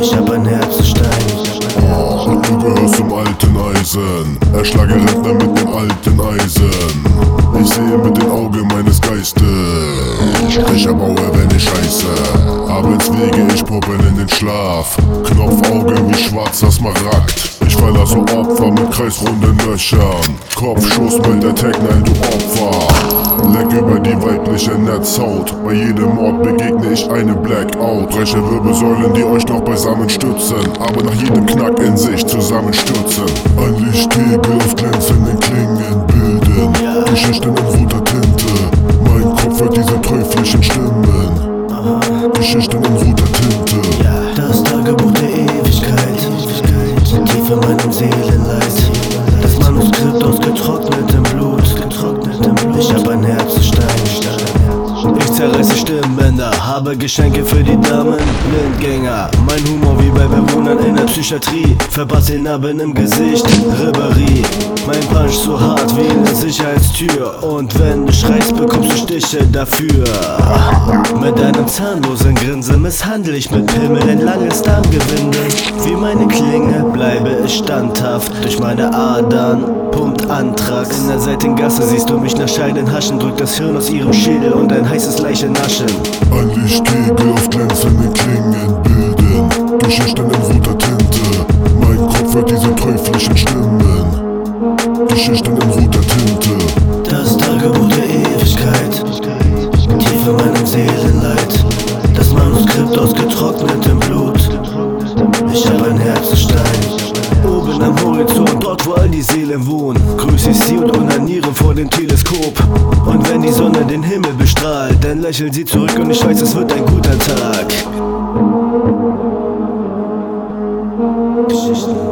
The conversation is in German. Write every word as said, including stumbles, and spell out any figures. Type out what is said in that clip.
Ich hab ein Herz aus Stein. Oh, du gehörst zum alten Eisen. Erschlage Rentner mit dem alten Eisen. Ich sehe mit den Augen meines Geistes. Sprecher baue, wenn ich scheiße. Abends wiege ich Puppen in den Schlaf. Knopfaugen wie schwarzer Smaragd. Ich verlasse Opfer mit kreisrunden Löchern. Kopfschuss mit der Tech, nein, du Opfer. Leck über die weibliche Netzhaut. Bei jedem Mord begegne ich eine Blackout. Breche Wirbelsäulen, die euch noch beisammen stützen, aber nach jedem Knack in sich zusammenstürzen. Ein Lichtkegel auf glänzenden Klingen bilden Geschichten in roter Tinte. Mein Kopf hört diese teuflischen Stimmen. Geschichten in roter Tinte. Das Tagebuch der Ewigkeit, tief in meinem Seelenleid. Das Manuskript aus getrocknetem Blut. Ich hab ein Herz aus Stein. Ich zerreiße Stimmbänder, habe Geschenke für die Damen, Blindgänger. Mein Humor wie bei Bewohnern in der Psychiatrie. Verpasste Narben im Gesicht, Ribberie. Mein Punch so hart wie eine Sicherheitstür. Und wenn du schreist, bekommst du Stiche dafür. Mit einem zahnlosen Grinsen misshandle ich mit Pimmel ein langes Darmgewinde. Wie meine Klinge bleibe ich standhaft. Durch meine Adern pumpt Anthrax. In der Seitengasse siehst du mich nach Scheiden haschen. Drückt das Hirn aus ihrem Schädel und ein heißes Leiche naschen. Ein Lichtkegel auf glänzenden Klingen bilden Geschichten in roter Tinte. Mein Kopf hört diese teuflischen Stimmen. Geschichten in roter Tinte. Das Tagebuch der Ewigkeit, tief in meinem Seelenleid. Das Manuskript aus getrocknetem Blut. Ich hab ein Herz aus Stein. Oben am Horizont, dort wo all die Seelen wohnen, grüß ich sie und onaniere vor dem Teleskop. Und wenn die Sonne den Himmel bestrahlt, dann lächelt sie zurück und ich weiß, es wird ein guter Tag. Geschichten